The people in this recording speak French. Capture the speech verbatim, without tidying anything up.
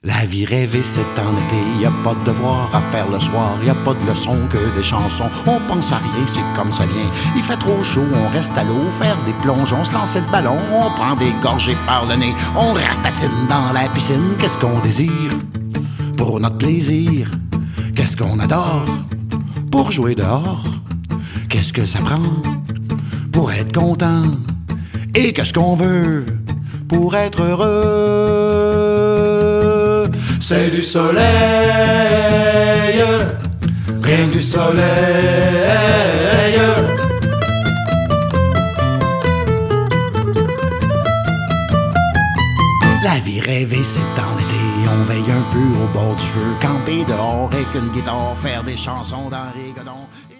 La vie rêvée c'est en été, y a pas de devoir à faire le soir, y a pas de leçons que des chansons, on pense à rien, c'est comme ça vient. Il fait trop chaud, on reste à l'eau, faire des plongeons, se lancer le ballon, on prend des gorgées par le nez, on ratatine dans la piscine, qu'est-ce qu'on désire pour notre plaisir, qu'est-ce qu'on adore pour jouer dehors, qu'est-ce que ça prend pour être content, et qu'est-ce qu'on veut pour être heureux. C'est du soleil, rien que du soleil. La vie rêvée c'est en été, on veille un peu au bord du feu, camper dehors avec une guitare, faire des chansons dans les godons.